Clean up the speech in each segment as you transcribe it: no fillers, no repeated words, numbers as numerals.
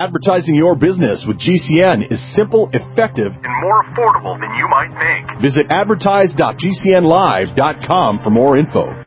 Advertising your business with GCN is simple, effective, and more affordable than you might think. Visit advertise.gcnlive.com for more info.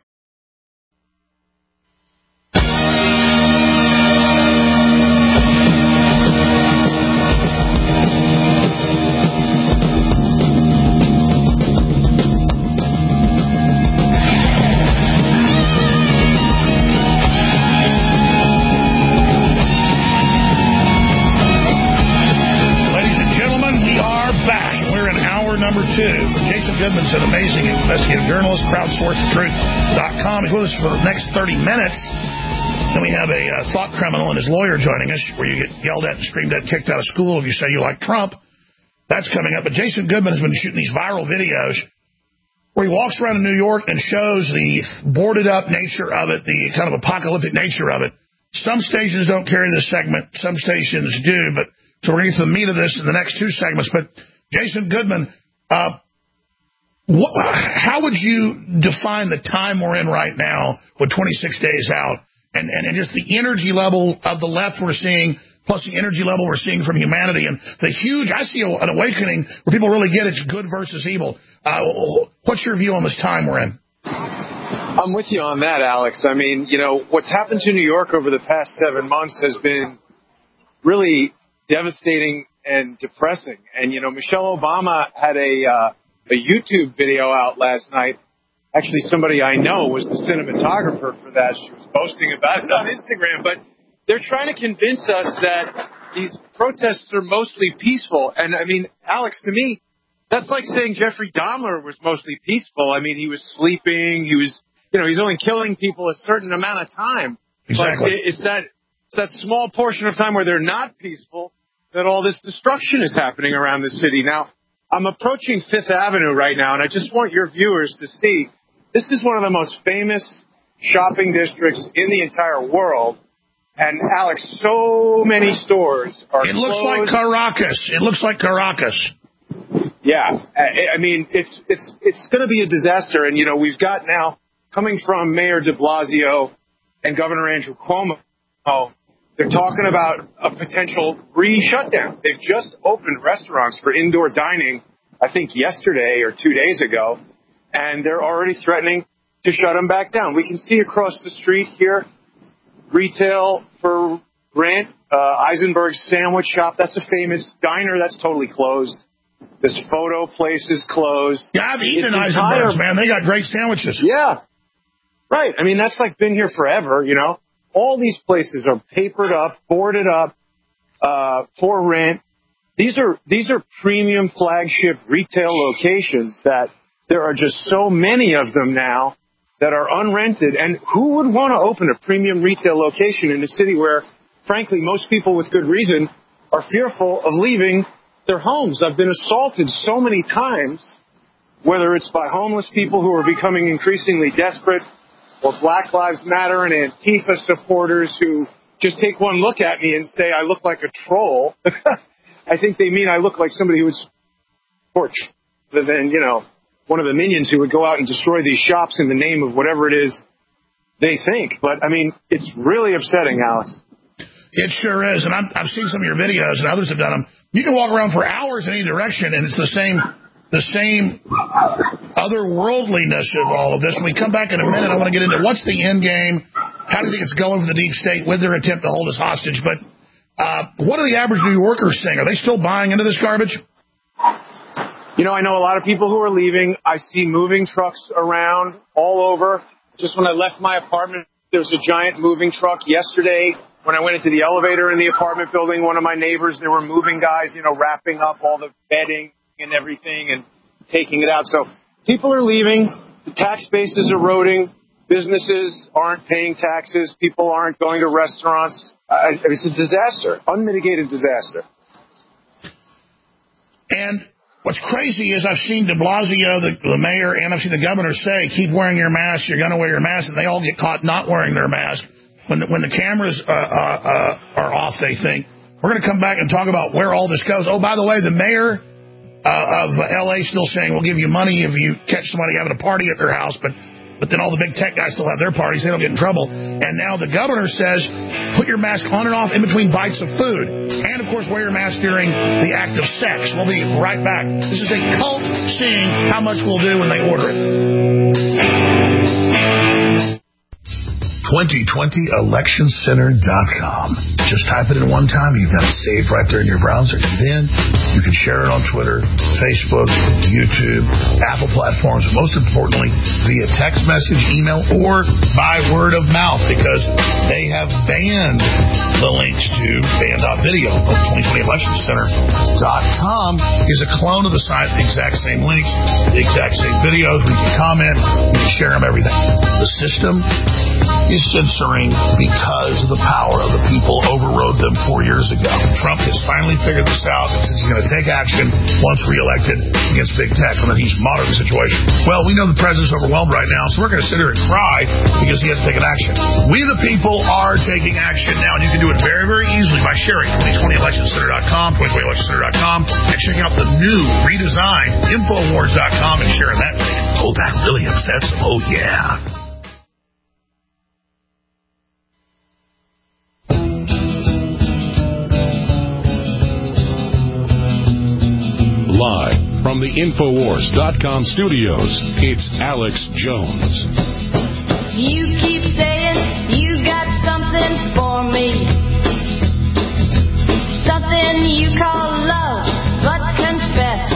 Jason Goodman's an amazing investigative journalist, crowdsourcetruth.com. He's with us for the next 30 minutes. Then we have a thought criminal and his lawyer joining us, where you get yelled at and screamed at and kicked out of school if you say you like Trump. That's coming up. But Jason Goodman has been shooting these viral videos where he walks around in New York and shows the boarded up nature of it, the kind of apocalyptic nature of it. Some stations don't carry this segment. Some stations do. But so we're going to get to the meat of this in the next two segments. But Jason Goodman, how would you define the time we're in right now with 26 days out and just the energy level of the left we're seeing, plus the energy level we're seeing from humanity, and the huge, I see an awakening where people really get it's good versus evil. What's your view on this time we're in? I'm with you on that, Alex. I mean, what's happened to New York over the past 7 months has been really devastating and depressing. And, Michelle Obama had a YouTube video out last night. Actually, somebody I know was the cinematographer for that. She was boasting about it on Instagram. But they're trying to convince us that these protests are mostly peaceful. And, I mean, Alex, to me, that's like saying Jeffrey Dahmer was mostly peaceful. I mean, he was sleeping. He was, he's only killing people a certain amount of time. Exactly. But it's that small portion of time where they're not peaceful that all this destruction is happening around the city. Now, I'm approaching Fifth Avenue right now, and I just want your viewers to see this is one of the most famous shopping districts in the entire world. And, Alex, so many stores are It looks like Caracas. It looks like Caracas. Yeah. I mean, it's going to be a disaster. And, we've got now, coming from Mayor de Blasio and Governor Andrew Cuomo, they're talking about a potential re-shutdown. They've just opened restaurants for indoor dining, I think yesterday or 2 days ago, and they're already threatening to shut them back down. We can see across the street here, retail for rent, Eisenberg's Sandwich Shop. That's a famous diner that's totally closed. This photo place is closed. Yeah, I've eaten at Eisenberg's, man. They got great sandwiches. Yeah. Right. I mean, that's like been here forever, All these places are papered up, boarded up, for rent. These are premium flagship retail locations that there are just so many of them now that are unrented. And who would want to open a premium retail location in a city where, frankly, most people with good reason are fearful of leaving their homes? I've been assaulted so many times, whether it's by homeless people who are becoming increasingly desperate, or Black Lives Matter and Antifa supporters who just take one look at me and say I look like a troll. I think they mean I look like somebody who would torch, rather than, one of the minions who would go out and destroy these shops in the name of whatever it is they think. But, I mean, it's really upsetting, Alex. It sure is. And I've seen some of your videos, and others have done them. You can walk around for hours in any direction, and it's the same otherworldliness of all of this. When we come back in a minute, I want to get into what's the end game, how do you think it's going for the deep state with their attempt to hold us hostage. But what are the average New Yorkers saying? Are they still buying into this garbage? I know a lot of people who are leaving. I see moving trucks around all over. Just when I left my apartment, there was a giant moving truck. Yesterday, when I went into the elevator in the apartment building, one of my neighbors, there were moving guys, wrapping up all the bedding and everything and taking it out. So people are leaving. The tax base is eroding. Businesses aren't paying taxes. People aren't going to restaurants. It's a disaster, unmitigated disaster. And what's crazy is I've seen de Blasio, the mayor, and I've seen the governor say, keep wearing your mask, you're going to wear your mask, and they all get caught not wearing their mask. When the cameras are off, they think. We're going to come back and talk about where all this goes. Oh, by the way, the mayor of L.A. still saying we'll give you money if you catch somebody having a party at their house. But but then all the big tech guys still have their parties. They don't get in trouble. And now the governor says, put your mask on and off in between bites of food. And, of course, wear your mask during the act of sex. We'll be right back. This is a cult seeing how much we'll do when they order it. 2020electioncenter.com. Just type it in one time. You've got it saved right there in your browser. And then you can share it on Twitter, Facebook, YouTube, Apple platforms, and most importantly, via text message, email, or by word of mouth, because they have banned the links to ban.video. But 2020electioncenter.com is a clone of the site, the exact same links, the exact same videos. We can comment, we can share them, everything. The system is censoring because the power of the people overrode them 4 years ago. Trump has finally figured this out and says he's going to take action once reelected against big tech, and that he's monitoring the situation. Well, we know the president's overwhelmed right now, so we're going to sit here and cry because he hasn't taken action. We the people are taking action now, and you can do it very, very easily by sharing 2020electioncenter.com, 2020electioncenter.com, and checking out the new redesigned Infowars.com and sharing that link. Oh, that really upsets them. Oh, yeah. Live from the Infowars.com studios, it's Alex Jones. You keep saying you got something for me, something you call love, but confess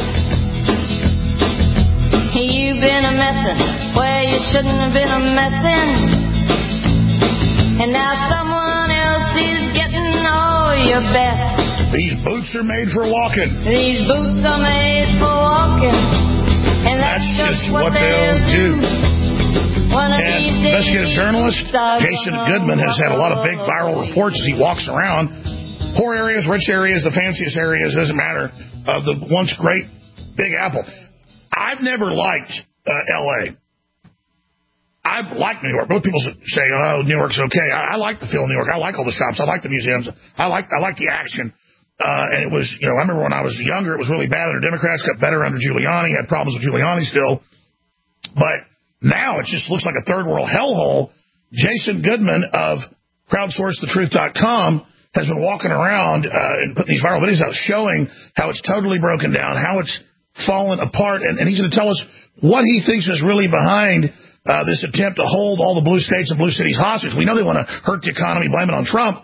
you've been a messin' where you shouldn't have been a messin', and now someone else is getting all your best. These boots are made for walking. These boots are made for walking, and that's just what they'll do. And investigative journalist Jason Goodman has had a lot of big viral reports as he walks around. Poor areas, rich areas, the fanciest areas, doesn't matter, of the once great Big Apple. I've never liked L.A. I like New York. Most people say, oh, New York's okay. I like the feel of New York. I like all the shops. I like the museums. I like the action. And it was, I remember when I was younger, it was really bad under Democrats, got better under Giuliani, had problems with Giuliani still. But now it just looks like a third world hellhole. Jason Goodman of crowdsourcethetruth.com has been walking around and putting these viral videos out showing how it's totally broken down, how it's fallen apart. And he's going to tell us what he thinks is really behind this attempt to hold all the blue states and blue cities hostage. We know they want to hurt the economy, blame it on Trump,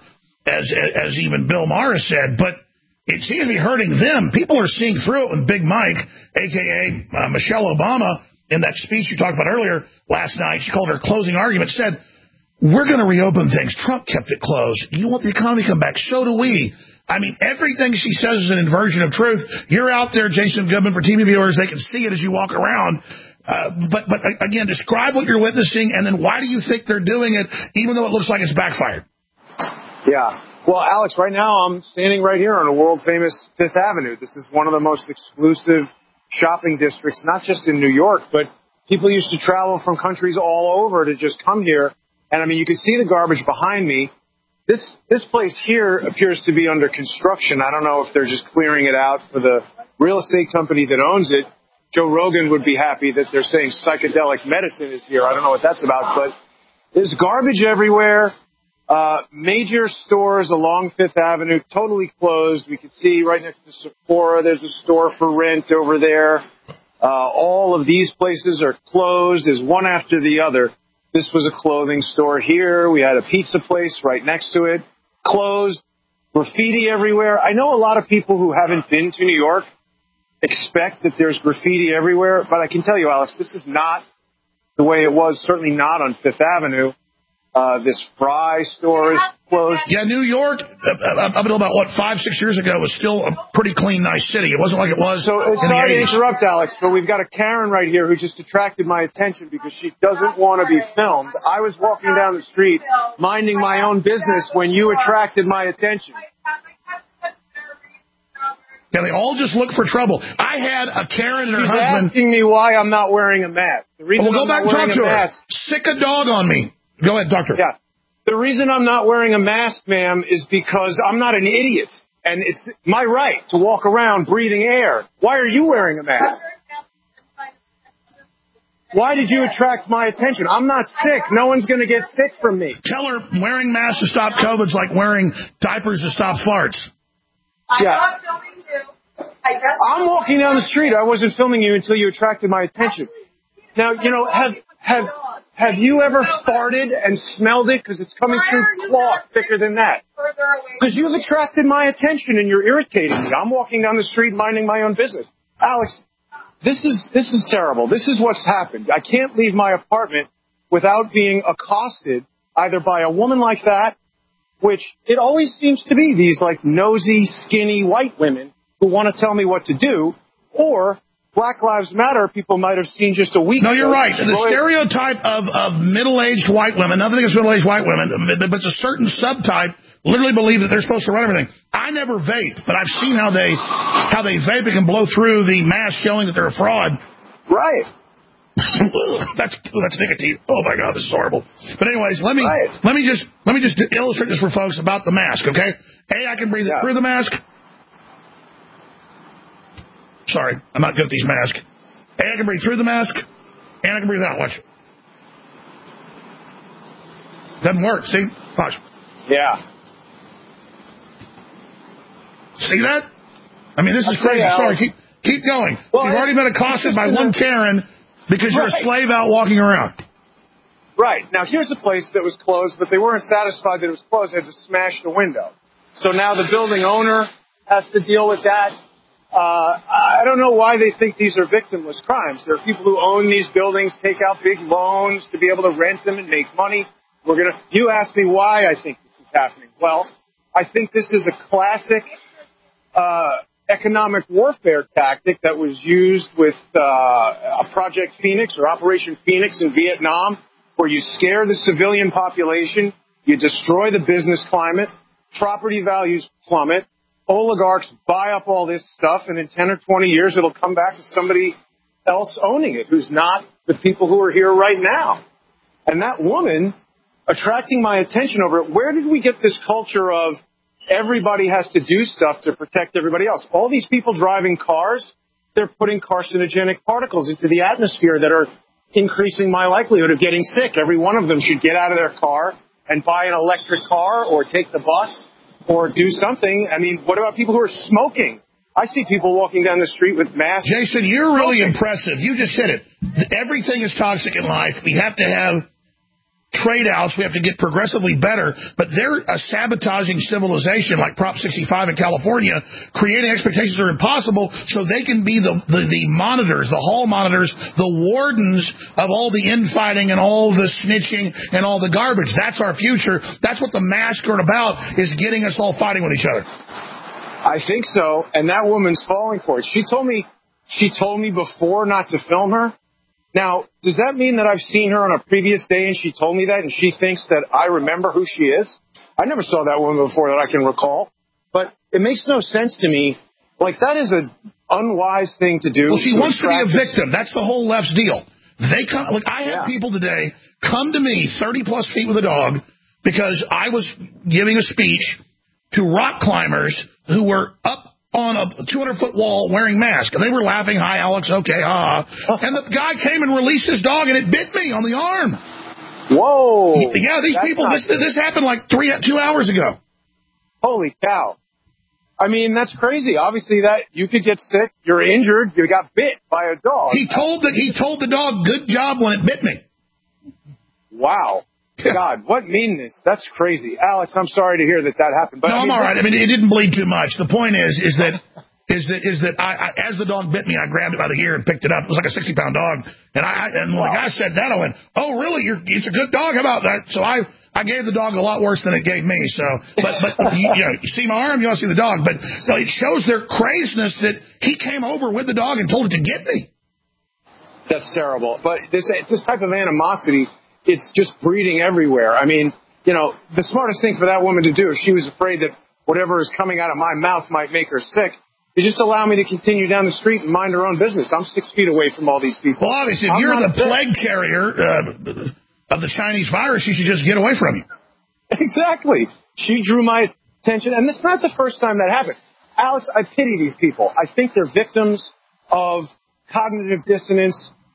as even Bill Maher said, but it seems to be hurting them. People are seeing through it when Big Mike, a.k.a. Michelle Obama, in that speech you talked about earlier last night, she called her closing argument, said, we're going to reopen things. Trump kept it closed. You want the economy to come back. So do we. I mean, everything she says is an inversion of truth. You're out there, Jason Goodman, for TV viewers. They can see it as you walk around. But again, describe what you're witnessing, and then why do you think they're doing it, even though it looks like it's backfired? Yeah. Well, Alex, right now I'm standing right here on a world-famous Fifth Avenue. This is one of the most exclusive shopping districts, not just in New York, but people used to travel from countries all over to just come here. And, I mean, you can see the garbage behind me. This place here appears to be under construction. I don't know if they're just clearing it out for the real estate company that owns it. Joe Rogan would be happy that they're saying psychedelic medicine is here. I don't know what that's about, but there's garbage everywhere. Major stores along Fifth Avenue totally closed. We can see right next to Sephora, there's a store for rent over there. All of these places are closed. There's one after the other. This was a clothing store here. We had a pizza place right next to it. Closed. Graffiti everywhere. I know a lot of people who haven't been to New York expect that there's graffiti everywhere, but I can tell you, Alex, this is not the way it was, certainly not on Fifth Avenue. This Fry store is closed. Yeah, New York, up until about, 5-6 years ago, was still a pretty clean, nice city. It wasn't like it was so, in the 80s. Sorry to interrupt, Alex, but we've got a Karen right here who just attracted my attention because she doesn't want to be filmed. I was walking down the street minding my own business when you attracted my attention. Yeah, they all just look for trouble. I had a Karen and her husband. She's asking me why I'm not wearing a mask. The reason go back and talk to her. Sick a dog on me. Go ahead, doctor. Yeah. The reason I'm not wearing a mask, ma'am, is because I'm not an idiot. And it's my right to walk around breathing air. Why are you wearing a mask? Why did you attract my attention? I'm not sick. No one's going to get sick from me. Tell her wearing masks to stop COVID's like wearing diapers to stop farts. I'm not filming you. I'm walking down the street. I wasn't filming you until you attracted my attention. Now, have you ever farted and smelled it? Because it's coming through cloth thicker than that. Because you've attracted my attention and you're irritating me. I'm walking down the street minding my own business. Alex, this is terrible. This is what's happened. I can't leave my apartment without being accosted either by a woman like that, which it always seems to be these like nosy, skinny white women who want to tell me what to do, or Black Lives Matter people might have seen just a week ago. No, you're right. The stereotype of middle-aged white women, nothing against middle-aged white women, but it's a certain subtype, literally believe that they're supposed to run everything. I never vape, but I've seen how they vape and can blow through the mask showing that they're a fraud. Right. that's nicotine. Oh my God, this is horrible. But anyways, let me just illustrate this for folks about the mask, okay? A, I can breathe it through the mask. Sorry, I'm not good at these masks. A, I can breathe through the mask, and I can breathe out. Watch. Doesn't work. See? Watch. Yeah. See that? I mean, this is crazy. Sorry, keep going. Well, you've already been accosted by one Karen because you're a slave out walking around. Right. Now, here's a place that was closed, but they weren't satisfied that it was closed. They had to smash the window. So now the building owner has to deal with that. I don't know why they think these are victimless crimes. There are people who own these buildings, take out big loans to be able to rent them and make money. You asked me why I think this is happening. Well, I think this is a classic economic warfare tactic that was used with Project Phoenix or Operation Phoenix in Vietnam, where you scare the civilian population, you destroy the business climate, property values plummet, oligarchs buy up all this stuff, and in 10 or 20 years it'll come back to somebody else owning it who's not the people who are here right now. And that woman attracting my attention over it, where did we get this culture of everybody has to do stuff to protect everybody else? All these people driving cars, they're putting carcinogenic particles into the atmosphere that are increasing my likelihood of getting sick. Every one of them should get out of their car and buy an electric car or take the bus or do something. I mean, what about people who are smoking? I see people walking down the street with masks. Jason, you're really impressive. You just hit it. Everything is toxic in life. We have to have trade-outs. We have to get progressively better. But they're sabotaging civilization like Prop 65 in California, creating expectations that are impossible so they can be the monitors, the hall monitors, the wardens of all the infighting and all the snitching and all the garbage. That's our future. That's what the masks are about, is getting us all fighting with each other. I think so, and that woman's falling for it. She told me before not to film her. Now, does that mean that I've seen her on a previous day and she told me that and she thinks that I remember who she is? I never saw that woman before that I can recall. But it makes no sense to me. Like, that is an unwise thing to do. Well, she wants to be a victim. That's the whole left's deal. They come. Like, I had people today come to me 30-plus feet with a dog because I was giving a speech to rock climbers who were up on a 200-foot wall wearing masks. And they were laughing, hi, Alex, okay, And the guy came and released his dog, and it bit me on the arm. Whoa. Yeah, these people, this happened like 2 hours ago. Holy cow. I mean, that's crazy. Obviously, that you could get sick, you're injured, you got bit by a dog. He told the dog, good job when it bit me. Wow. God, what meanness. That's crazy. Alex, I'm sorry to hear that happened. But no, I'm all right. I mean, it didn't bleed too much. The point is that I as the dog bit me, I grabbed it by the ear and picked it up. It was like a 60-pound dog. And when the guy said that, I went, oh, really? It's a good dog? How about that? So I gave the dog a lot worse than it gave me. So, but you see my arm, you don't see the dog. But it shows their craziness that he came over with the dog and told it to get me. That's terrible. But this type of animosity, it's just breeding everywhere. I mean, the smartest thing for that woman to do, if she was afraid that whatever is coming out of my mouth might make her sick, is just allow me to continue down the street and mind her own business. I'm 6 feet away from all these people. Well, obviously, if you're the plague carrier of the Chinese virus, you should just get away from you. Exactly. She drew my attention, and it's not the first time that happened. Alex, I pity these people. I think they're victims of cognitive dissonance,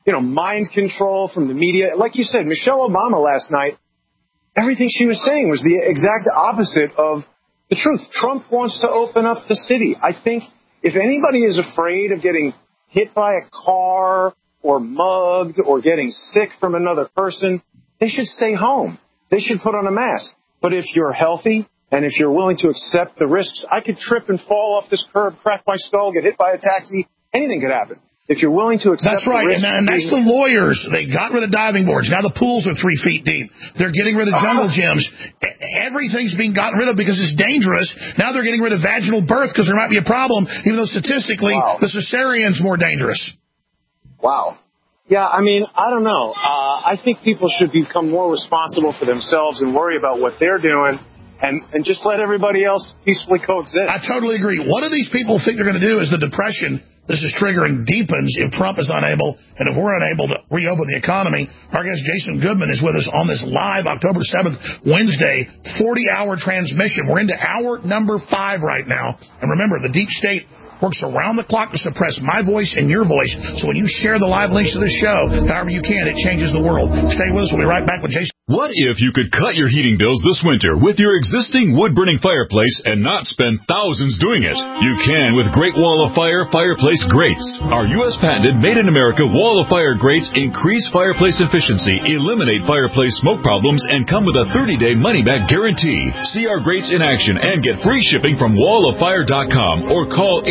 mind control from the media. Like you said, Michelle Obama last night, everything she was saying was the exact opposite of the truth. Trump wants to open up the city. I think if anybody is afraid of getting hit by a car or mugged or getting sick from another person, they should stay home. They should put on a mask. But if you're healthy and if you're willing to accept the risks, I could trip and fall off this curb, crack my skull, get hit by a taxi. Anything could happen. If you're willing to accept the risk. And that's the lawyers. They got rid of diving boards. Now the pools are 3 feet deep. They're getting rid of jungle gyms. Everything's being gotten rid of because it's dangerous. Now they're getting rid of vaginal birth because there might be a problem, even though statistically the cesarean's more dangerous. Wow. Yeah, I don't know. I think people should become more responsible for themselves and worry about what they're doing and just let everybody else peacefully coexist. I totally agree. What do these people think they're going to do is the depression this is triggering deepens if Trump is unable, and if we're unable to reopen the economy. Our guest Jason Goodman is with us on this live October 7th, Wednesday, 40-hour transmission. We're into hour number 5 right now. And remember, the deep state works around the clock to suppress my voice and your voice. So when you share the live links to this show, however you can, it changes the world. Stay with us. We'll be right back with Jason. What if you could cut your heating bills this winter with your existing wood-burning fireplace and not spend thousands doing it? You can with Great Wall of Fire fireplace grates. Our U.S.-patented, made-in-America Wall of Fire grates increase fireplace efficiency, eliminate fireplace smoke problems, and come with a 30-day money-back guarantee. See our grates in action and get free shipping from walloffire.com or call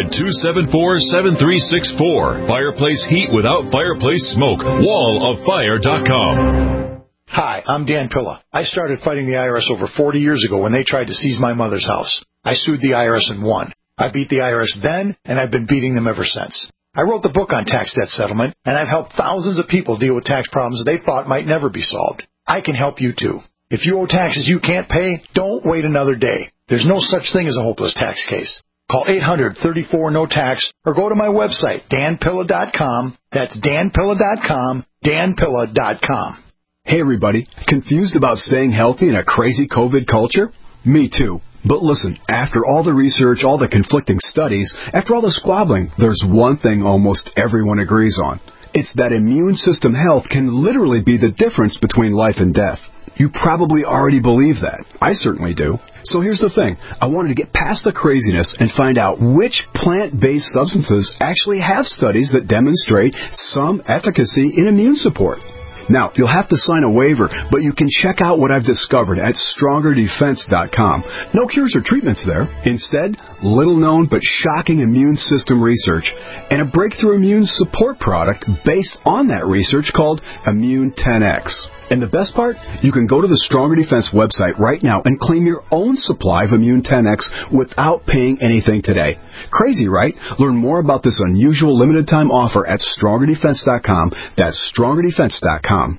800-274-7364. Fireplace heat without fireplace smoke. walloffire.com. Hi, I'm Dan Pilla. I started fighting the IRS over 40 years ago when they tried to seize my mother's house. I sued the IRS and won. I beat the IRS then, and I've been beating them ever since. I wrote the book on tax debt settlement, and I've helped thousands of people deal with tax problems they thought might never be solved. I can help you, too. If you owe taxes you can't pay, don't wait another day. There's no such thing as a hopeless tax case. Call 800-34-NO-TAX or go to my website, danpilla.com. That's danpilla.com, danpilla.com. Hey everybody, confused about staying healthy in a crazy COVID culture? Me too. But listen, after all the research, all the conflicting studies, after all the squabbling, there's one thing almost everyone agrees on. It's that immune system health can literally be the difference between life and death. You probably already believe that. I certainly do. So here's the thing. I wanted to get past the craziness and find out which plant-based substances actually have studies that demonstrate some efficacy in immune support. Now, you'll have to sign a waiver, but you can check out what I've discovered at StrongerDefense.com. No cures or treatments there. Instead, little-known but shocking immune system research and a breakthrough immune support product based on that research called Immune 10X. And the best part? You can go to the Stronger Defense website right now and claim your own supply of Immune 10X without paying anything today. Crazy, right? Learn more about this unusual limited-time offer at StrongerDefense.com. That's StrongerDefense.com.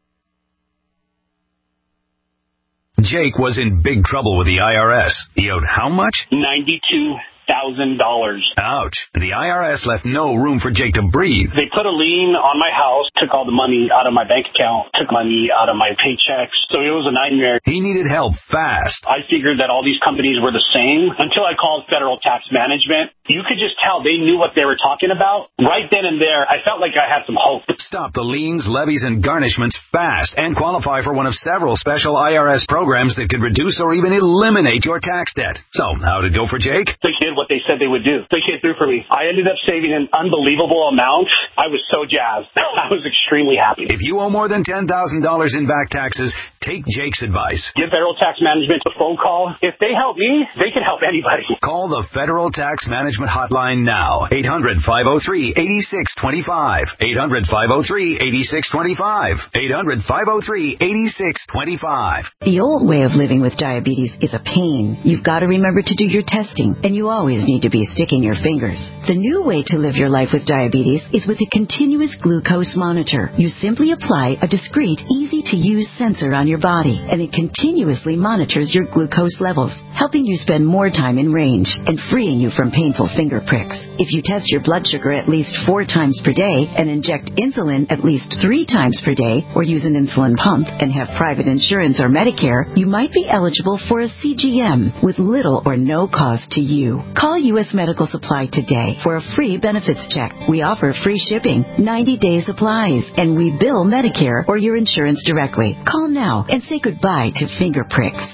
Jake was in big trouble with the IRS. He owed how much? $92,000. Ouch. The IRS left no room for Jake to breathe. They put a lien on my house, took all the money out of my bank account, took money out of my paychecks. So it was a nightmare. He needed help fast. I figured that all these companies were the same until I called Federal Tax Management. You could just tell they knew what they were talking about. Right then and there, I felt like I had some hope. Stop the liens, levies, and garnishments fast and qualify for one of several special IRS programs that could reduce or even eliminate your tax debt. So, how'd it go for Jake? They did what they said they would do. They came through for me. I ended up saving an unbelievable amount. I was so jazzed. I was extremely happy. If you owe more than $10,000 in back taxes, take Jake's advice. Give Federal Tax Management a phone call. If they help me, they can help anybody. Call the Federal Tax Management Hotline now. 800-503-8625. 800-503-8625. 800-503-8625. The old way of living with diabetes is a pain. You've got to remember to do your testing, and you always need to be sticking your fingers. The new way to live your life with diabetes is with a continuous glucose monitor. You simply apply a discreet, easy-to-use sensor on your body, and it continuously monitors your glucose levels, helping you spend more time in range and freeing you from painful finger pricks. If you test your blood sugar at least 4 times per day and inject insulin at least 3 times per day, or use an insulin pump and have private insurance or Medicare, you might be eligible for a CGM with little or no cost to you. Call U.S. Medical Supply today for a free benefits check. We offer free shipping, 90-day supplies, and we bill Medicare or your insurance directly. Call now and say goodbye to finger pricks.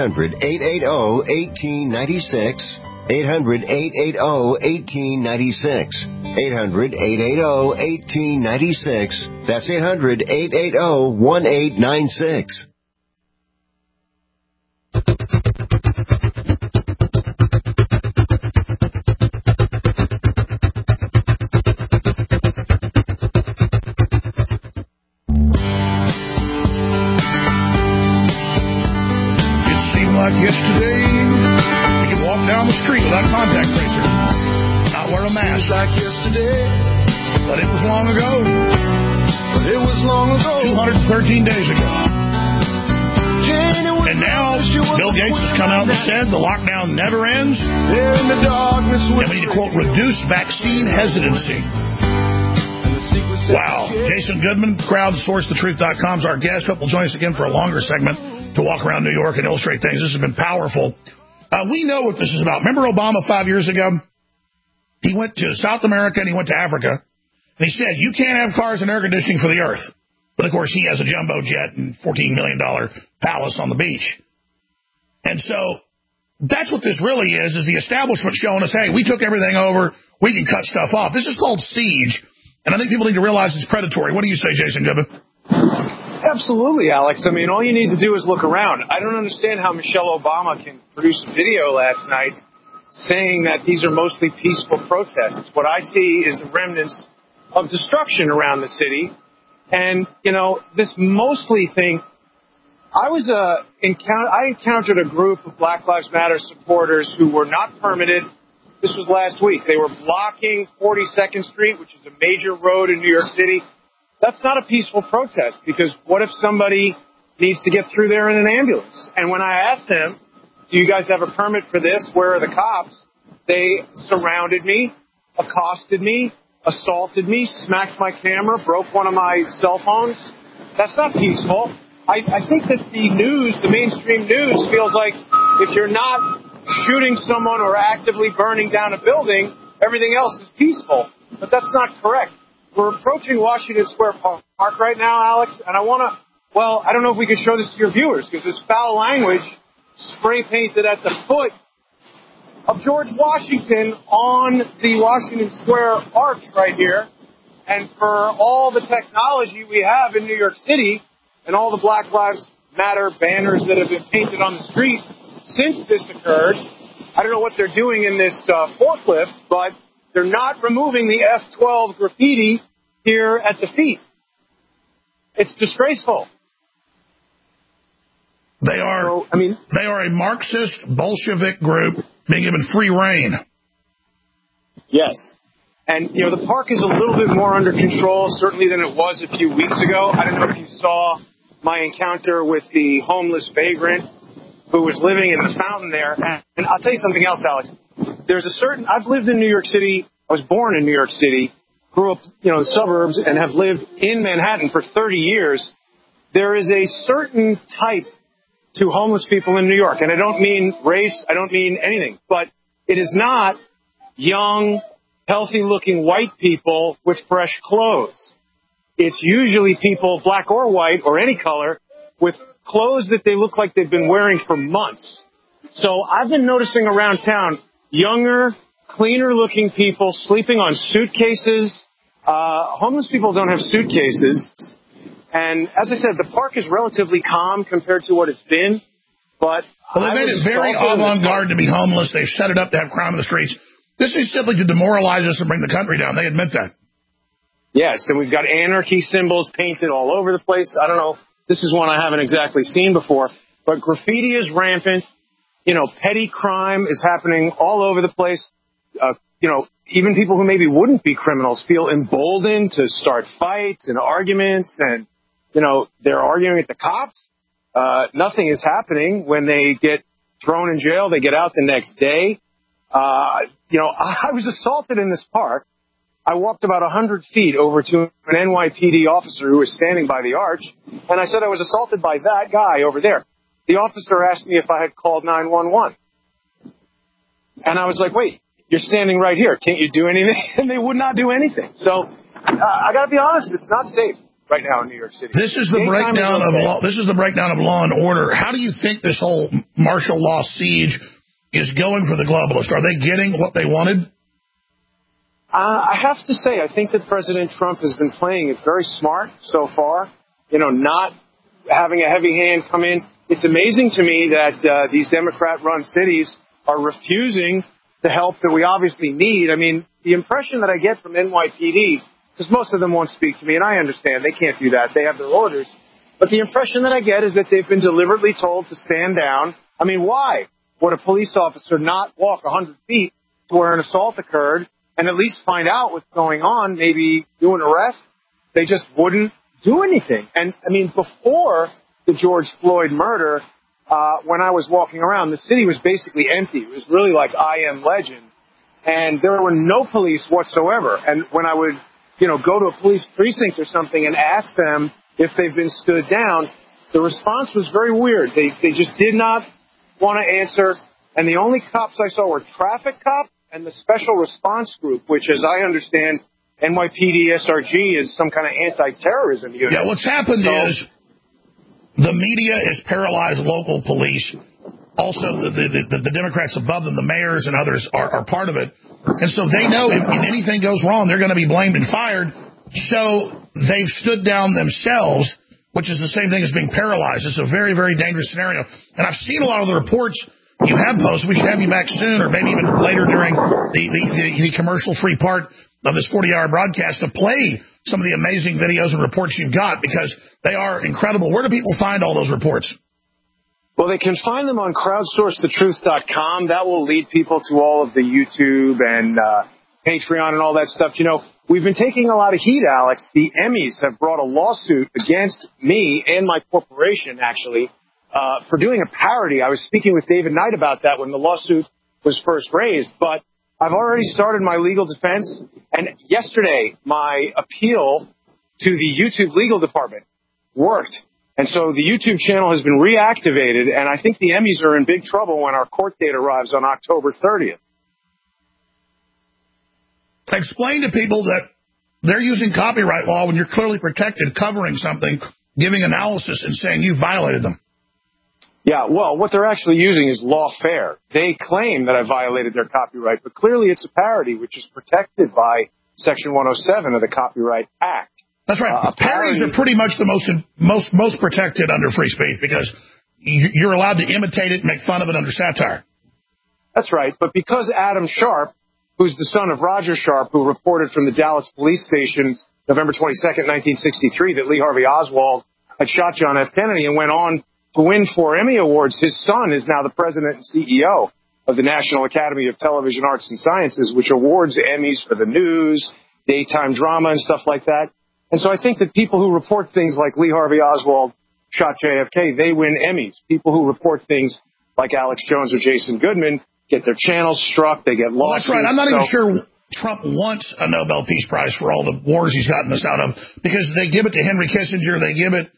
800-880-1896. 800-880-1896. 800-880-1896. That's 800-880-1896. Like yesterday, you can walk down the street without contact tracers, not wear a mask. Like yesterday, but it was long ago. But it was long ago. 213 days ago. And now Bill Gates has come out and said the lockdown never ends. And we need to, quote, reduce vaccine hesitancy. Wow. Jason Goodman, crowdsourcethetruth.com is our guest. Hope will join us again for a longer segment to walk around New York and illustrate things. This has been powerful. We know what this is about. Remember Obama 5 years ago? He went to South America and he went to Africa. And he said, you can't have cars and air conditioning for the earth. But, of course, he has a jumbo jet and $14 million palace on the beach. And so that's what this really is the establishment showing us, hey, we took everything over. We can cut stuff off. This is called siege. And I think people need to realize it's predatory. What do you say, Jason Goodman? Absolutely, Alex. I mean, all you need to do is look around. I don't understand how Michelle Obama can produce a video last night saying that these are mostly peaceful protests. What I see is the remnants of destruction around the city. And, you know, this mostly thing, I encountered a group of Black Lives Matter supporters who were not permitted. This was last week. They were blocking 42nd Street, which is a major road in New York City. That's not a peaceful protest, because what if somebody needs to get through there in an ambulance? And when I asked them, do you guys have a permit for this? Where are the cops? They surrounded me, accosted me, assaulted me, smacked my camera, broke one of my cell phones. That's not peaceful. I think that the mainstream news feels like if you're not shooting someone or actively burning down a building, everything else is peaceful. But that's not correct. We're approaching Washington Square Park right now, Alex, and I don't know if we can show this to your viewers, because this foul language spray painted at the foot of George Washington on the Washington Square arch right here. And for all the technology we have in New York City and all the Black Lives Matter banners that have been painted on the street since this occurred, I don't know what they're doing in this forklift, but they're not removing the F-12 graffiti here at the feet. It's disgraceful. They are a Marxist Bolshevik group being given free rein. Yes. And, you know, the park is a little bit more under control, certainly, than it was a few weeks ago. I don't know if you saw my encounter with the homeless vagrant who was living in the fountain there. And I'll tell you something else, Alex. I've lived in New York City. I was born in New York City, grew up, in the suburbs, and have lived in Manhattan for 30 years. There is a certain type to homeless people in New York. And I don't mean race. I don't mean anything. But it is not young, healthy-looking white people with fresh clothes. It's usually people, black or white or any color, with clothes that they look like they've been wearing for months. So I've been noticing around town younger, cleaner-looking people sleeping on suitcases. Homeless people don't have suitcases. And as I said, the park is relatively calm compared to what it's been. But they made it very avant-garde to be homeless. They've set it up to have crime in the streets. This is simply to demoralize us and bring the country down. They admit that. Yes, and we've got anarchy symbols painted all over the place. I don't know. This is one I haven't exactly seen before. But graffiti is rampant. Petty crime is happening all over the place. Even people who maybe wouldn't be criminals feel emboldened to start fights and arguments. And, they're arguing at the cops. Nothing is happening. When they get thrown in jail, they get out the next day. I was assaulted in this park. I walked about 100 feet over to an NYPD officer who was standing by the arch, and I said I was assaulted by that guy over there. The officer asked me if I had called 911. And I was like, wait, you're standing right here. Can't you do anything? And they would not do anything. So I got to be honest, it's not safe right now in New York City. This is the breakdown of law. This is the breakdown of law and order. How do you think this whole martial law siege is going for the globalists? Are they getting what they wanted? I have to say, I think that President Trump has been playing it very smart so far. Not having a heavy hand come in. It's amazing to me that these Democrat-run cities are refusing the help that we obviously need. I mean, the impression that I get from NYPD, because most of them won't speak to me, and I understand they can't do that. They have their orders. But the impression that I get is that they've been deliberately told to stand down. I mean, why would a police officer not walk 100 feet to where an assault occurred and at least find out what's going on, maybe do an arrest? They just wouldn't do anything. And, I mean, before the George Floyd murder, when I was walking around, the city was basically empty. It was really like I Am Legend. And there were no police whatsoever. And when I would, go to a police precinct or something and ask them if they've been stood down, the response was very weird. They just did not want to answer. And the only cops I saw were traffic cops and the special response group, which, as I understand, NYPD SRG is some kind of anti-terrorism unit. Yeah, what's happened is the media has paralyzed local police. Also, the Democrats above them, the mayors and others, are part of it. And so they know if anything goes wrong, they're going to be blamed and fired. So they've stood down themselves, which is the same thing as being paralyzed. It's a very, very dangerous scenario. And I've seen a lot of the reports you have posted. We should have you back soon, or maybe even later during the commercial-free part of this 40-hour broadcast to play some of the amazing videos and reports you've got, because they are incredible. Where do people find all those reports? Well, they can find them on crowdsourcethetruth.com. That will lead people to all of the YouTube and Patreon and all that stuff. We've been taking a lot of heat, Alex. The Emmys have brought a lawsuit against me and my corporation, actually, for doing a parody. I was speaking with David Knight about that when the lawsuit was first raised, but I've already started my legal defense, and yesterday my appeal to the YouTube legal department worked. And so the YouTube channel has been reactivated, and I think the Emmys are in big trouble when our court date arrives on October 30th. Explain to people that they're using copyright law when you're clearly protected, covering something, giving analysis, and saying you violated them. Yeah, well, what they're actually using is lawfare. They claim that I violated their copyright, but clearly it's a parody, which is protected by Section 107 of the Copyright Act. That's right. Parodies are pretty much the most protected under free speech, because you're allowed to imitate it and make fun of it under satire. That's right. But because Adam Sharp, who's the son of Roger Sharp, who reported from the Dallas police station November 22nd, 1963, that Lee Harvey Oswald had shot John F. Kennedy and went on to win 4 Emmy Awards, his son is now the president and CEO of the National Academy of Television Arts and Sciences, which awards Emmys for the news, daytime drama, and stuff like that. And so I think that people who report things like Lee Harvey Oswald shot JFK, they win Emmys. People who report things like Alex Jones or Jason Goodman get their channels struck, they get lawsuits. That's right. I'm not even sure Trump wants a Nobel Peace Prize for all the wars he's gotten us out of, because they give it to Henry Kissinger, they give it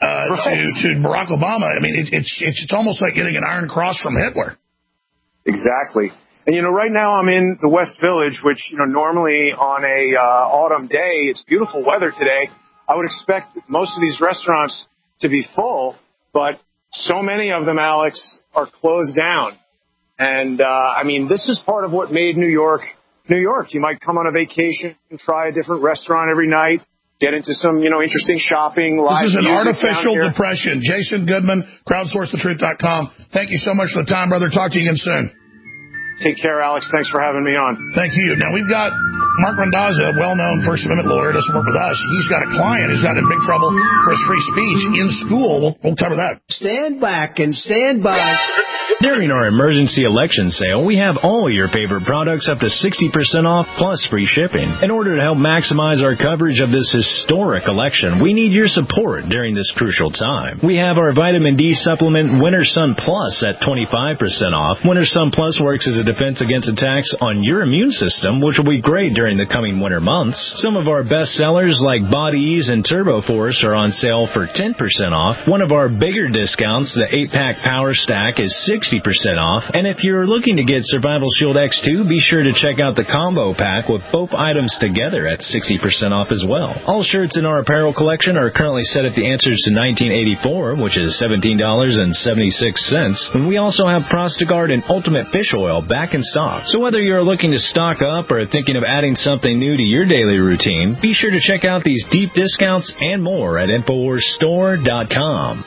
to Barack Obama. I mean, it's almost like getting an Iron Cross from Hitler. Exactly. And, right now I'm in the West Village, which, normally on a autumn day, it's beautiful weather today. I would expect most of these restaurants to be full, but so many of them, Alex, are closed down. And, this is part of what made New York, New York. You might come on a vacation and try a different restaurant every night, get into some, interesting shopping. This is an artificial depression. Jason Goodman, crowdsourcethetruth.com. Thank you so much for the time, brother. Talk to you again soon. Take care, Alex. Thanks for having me on. Thank you. Now, we've got Mark Randazza, well-known First Amendment lawyer, doesn't work with us. He's got a client who's got in big trouble for his free speech in school. We'll cover that. Stand back and stand by. During our emergency election sale, we have all your favorite products up to 60% off plus free shipping. In order to help maximize our coverage of this historic election, we need your support during this crucial time. We have our vitamin D supplement Winter Sun Plus at 25% off. Winter Sun Plus works as a defense against attacks on your immune system, which will be great during the coming winter months. Some of our best sellers like Body Ease and Turbo Force are on sale for 10% off. One of our bigger discounts, the 8-pack Power Stack, is 60% off. And if you're looking to get Survival Shield X2, be sure to check out the combo pack with both items together at 60% off as well. All shirts in our apparel collection are currently set at the Answers to 1984, which is $17.76. And we also have Prostagard and Ultimate Fish Oil back in stock. So whether you're looking to stock up or thinking of adding something new to your daily routine, be sure to check out these deep discounts and more at InfoWarsStore.com.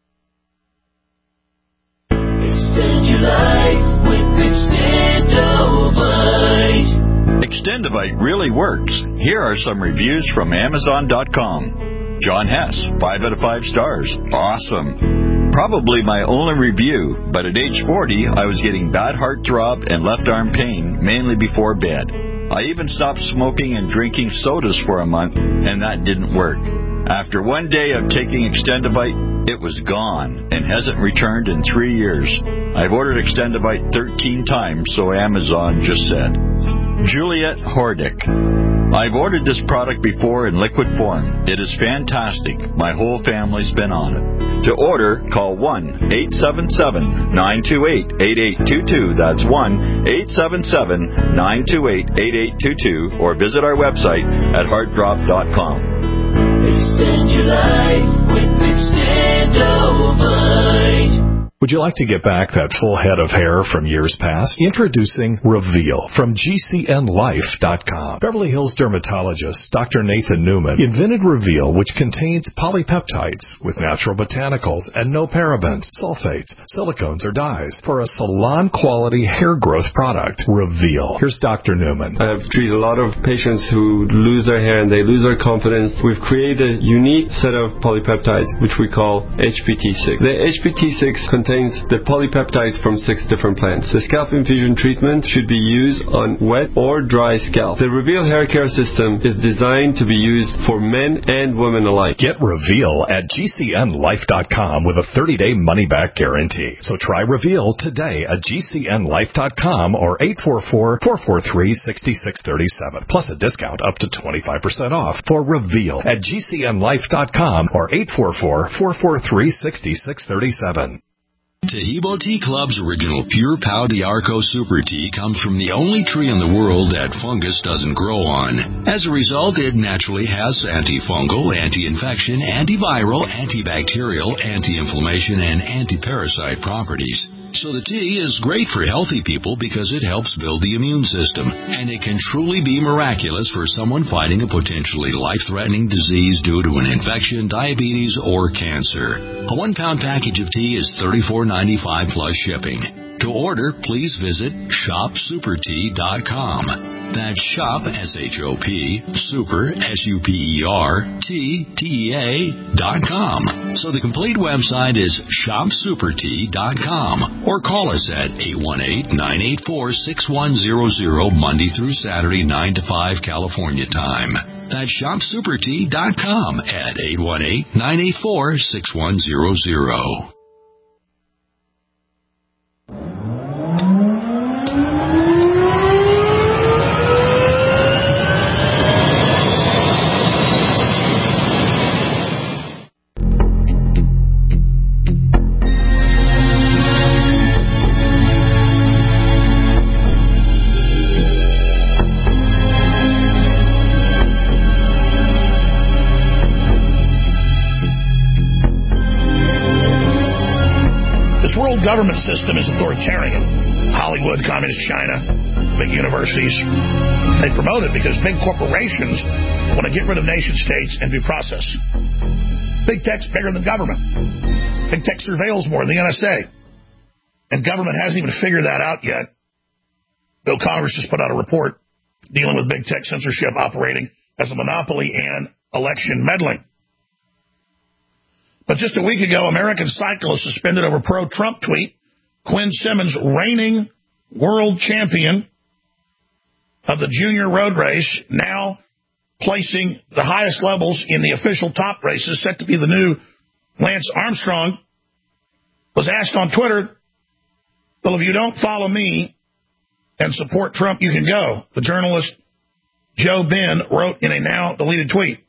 Extend your life with Extendovite. Extendovite really works. Here are some reviews from Amazon.com. John Hess, 5 out of 5 stars. Awesome. Probably my only review, but at age 40, I was getting bad heart throb and left arm pain, mainly before bed. I even stopped smoking and drinking sodas for a month, and that didn't work. After one day of taking Extendovite, it was gone and hasn't returned in 3 years. I've ordered Extendovite 13 times, so Amazon just said. Juliet Hordick. I've ordered this product before in liquid form. It is fantastic. My whole family's been on it. To order, call 1-877-928-8822. That's 1-877-928-8822. Or visit our website at heartdrop.com. Extend your life with Extendovite. Would you like to get back that full head of hair from years past? Introducing Reveal from GCNLife.com. Beverly Hills dermatologist Dr. Nathan Newman invented Reveal, which contains polypeptides with natural botanicals and no parabens, sulfates, silicones, or dyes for a salon-quality hair growth product. Reveal. Here's Dr. Newman. I've treated a lot of patients who lose their hair and they lose their confidence. We've created a unique set of polypeptides, which we call HPT6. The HPT6 contains the polypeptides from 6 different plants. The scalp infusion treatment should be used on wet or dry scalp. The Reveal hair care system is designed to be used for men and women alike. Get Reveal at GCNLife.com with a 30-day money-back guarantee. So try Reveal today at GCNLife.com or 844-443-6637. Plus a discount up to 25% off for Reveal at GCNLife.com or 844-443-6637. Tahibo Tea Club's original Pure Pau d'Arco Super Tea comes from the only tree in the world that fungus doesn't grow on. As a result, it naturally has antifungal, anti-infection, antiviral, antibacterial, anti-inflammation, and anti-parasite properties. So the tea is great for healthy people because it helps build the immune system, and it can truly be miraculous for someone fighting a potentially life-threatening disease due to an infection, diabetes, or cancer. A 1-pound package of tea is $34.95 plus shipping. To order, please visit shopsupertea.com. That's shop, S-H-O-P, super, S-U-P-E-R, T-T-E-A.com. So the complete website is shopsupertea.com. Or call us at 818-984-6100 Monday through Saturday, 9 to 5 California time. That's shopsupertea.com at 818-984-6100. Government system is authoritarian. Hollywood, Communist China, big universities. They promote it because big corporations want to get rid of nation states and due process. Big tech's bigger than government. Big tech surveils more than the NSA. And government hasn't even figured that out yet. Though Congress just put out a report dealing with big tech censorship operating as a monopoly and election meddling. But just a week ago, American cyclists suspended over pro-Trump tweet. Quinn Simmons, reigning world champion of the junior road race, now placing the highest levels in the official top races, set to be the new Lance Armstrong, was asked on Twitter, well, if you don't follow me and support Trump, you can go. The journalist Joe Ben wrote in a now deleted tweet.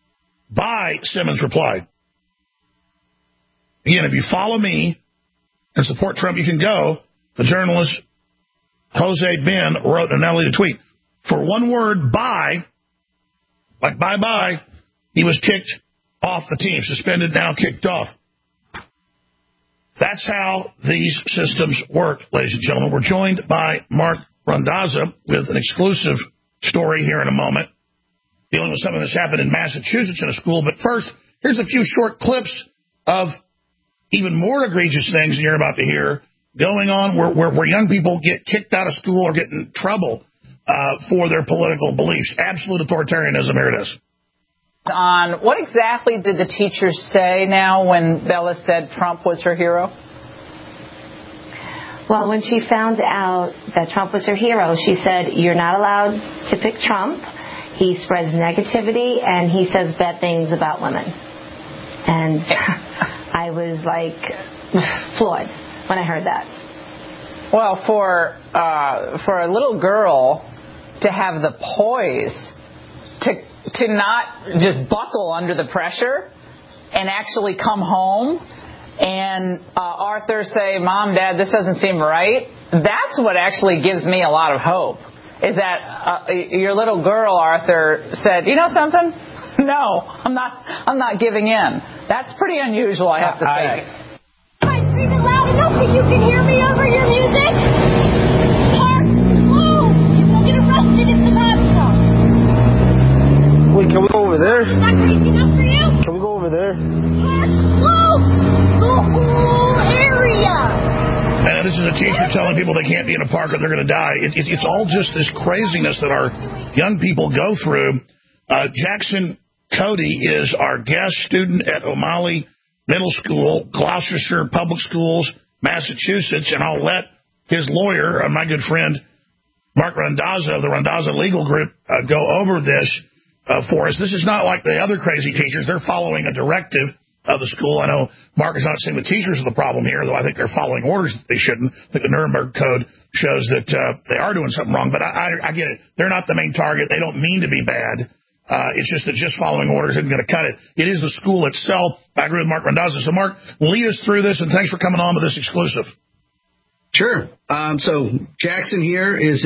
Bye, Simmons replied. Again, if you follow me and support Trump, you can go. The journalist Jose Ben wrote an unedited tweet. For one word, bye, like bye-bye, he was kicked off the team. Suspended, now kicked off. That's how these systems work, ladies and gentlemen. We're joined by Mark Randazza with an exclusive story here in a moment, dealing with something that's happened in Massachusetts in a school. But first, here's a few short clips of even more egregious things than you're about to hear going on where young people get kicked out of school or get in trouble for their political beliefs. Absolute authoritarianism. Here it is. On what exactly did the teachers say now when Bella said Trump was her hero? Well, when she found out that Trump was her hero, she said, you're not allowed to pick Trump. He spreads negativity, and he says bad things about women. And I was, like, floored when I heard that. Well, for a little girl to have the poise to not just buckle under the pressure and actually come home and Arthur say, Mom, Dad, this doesn't seem right, that's what actually gives me a lot of hope, is that your little girl, Arthur, said, you know something? No, I'm not giving in. That's pretty unusual, I have to say. Am I screaming loud enough that you can hear me over your music? Mark, move! You'll get arrested if the cops come. Wait, can we go over there? Is that crazy enough for you? Can we go over there? Mark, move! The whole area! And this is a teacher telling people they can't be in a park or they're going to die. It's all just this craziness that our young people go through. Jackson Cody is our guest student at O'Malley Middle School, Gloucestershire Public Schools, Massachusetts, and I'll let his lawyer, my good friend Mark Randazza of the Randazza Legal Group, go over this for us. This is not like the other crazy teachers. They're following a directive of the school. I know Mark is not saying the teachers are the problem here, though I think they're following orders that they shouldn't. I think the Nuremberg Code shows that they are doing something wrong, but I get it. They're not the main target. They don't mean to be bad. It's just that just following orders isn't going to cut it. It is the school itself. I agree with Mark Randazza. So, Mark, lead us through this, and thanks for coming on with this exclusive. Sure. So Jackson here is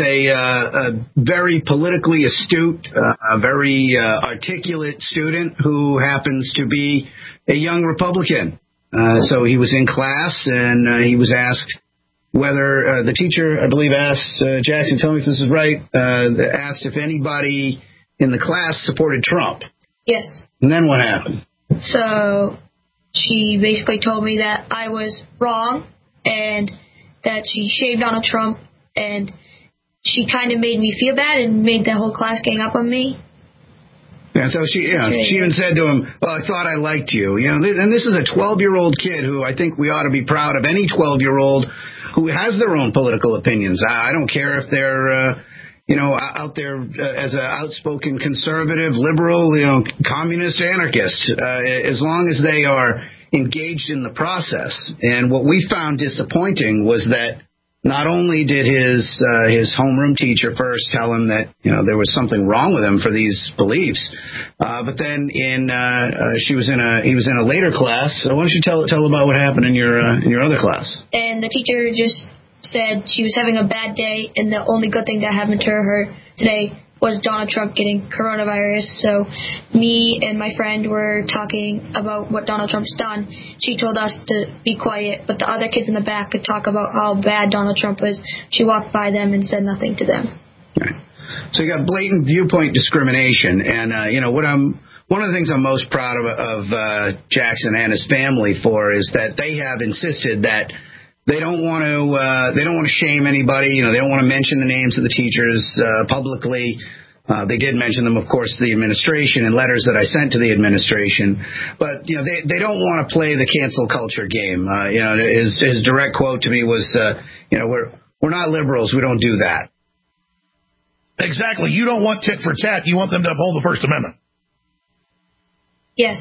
a very politically astute, a very articulate student who happens to be a young Republican. So he was in class, and he was asked whether the teacher, I believe, asked Jackson, tell me if this is right, asked if anybody in the class supported Trump. Yes. And then what happened? So she basically told me that I was wrong and that she shamed Donald Trump, and she kind of made me feel bad and made the whole class gang up on me. Yeah, so she even said to him, well, I thought I liked you. You know, and this is a 12-year-old kid who I think we ought to be proud of, any 12-year-old who has their own political opinions. I don't care if they're out there as an outspoken conservative, liberal, communist, anarchist, as long as they are engaged in the process. And what we found disappointing was that not only did his homeroom teacher first tell him that there was something wrong with him for these beliefs, but then he was in a later class. So why don't you tell about what happened in your other class? And the teacher just said she was having a bad day, and the only good thing that happened to her today was Donald Trump getting coronavirus. So me and my friend were talking about what Donald Trump's done. She told us to be quiet, but the other kids in the back could talk about how bad Donald Trump is. She walked by them and said nothing to them. Right. So you got blatant viewpoint discrimination, and one of the things I'm most proud of Jackson and his family for is that they have insisted that they don't want to shame anybody. They don't want to mention the names of the teachers publicly. They did mention them, of course, to the administration in letters that I sent to the administration. But they don't want to play the cancel culture game. His direct quote to me was, we're not liberals. We don't do that. Exactly. You don't want tit for tat. You want them to uphold the First Amendment. Yes.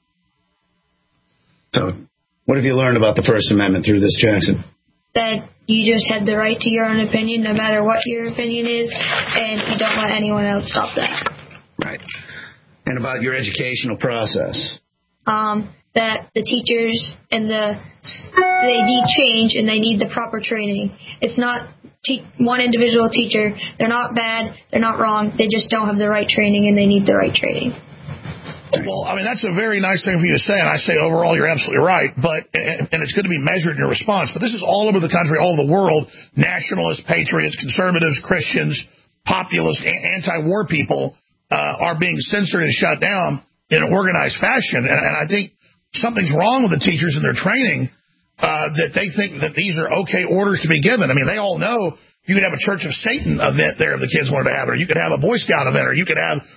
So what have you learned about the First Amendment through this, Jackson? That you just have the right to your own opinion, no matter what your opinion is, and you don't let anyone else stop that. Right. And about your educational process? that the teachers and they need change and they need the proper training. It's not one individual teacher. They're not bad. They're not wrong. They just don't have the right training, and they need the right training. Well, I mean, that's a very nice thing for you to say, and I say overall you're absolutely right, and it's going to be measured in your response. But this is all over the country, all over the world. Nationalists, patriots, conservatives, Christians, populists, anti-war people are being censored and shut down in an organized fashion. And I think something's wrong with the teachers and their training, that they think that these are okay orders to be given. I mean, they all know you could have a Church of Satan event there if the kids wanted to have it, or you could have a Boy Scout event, or you could have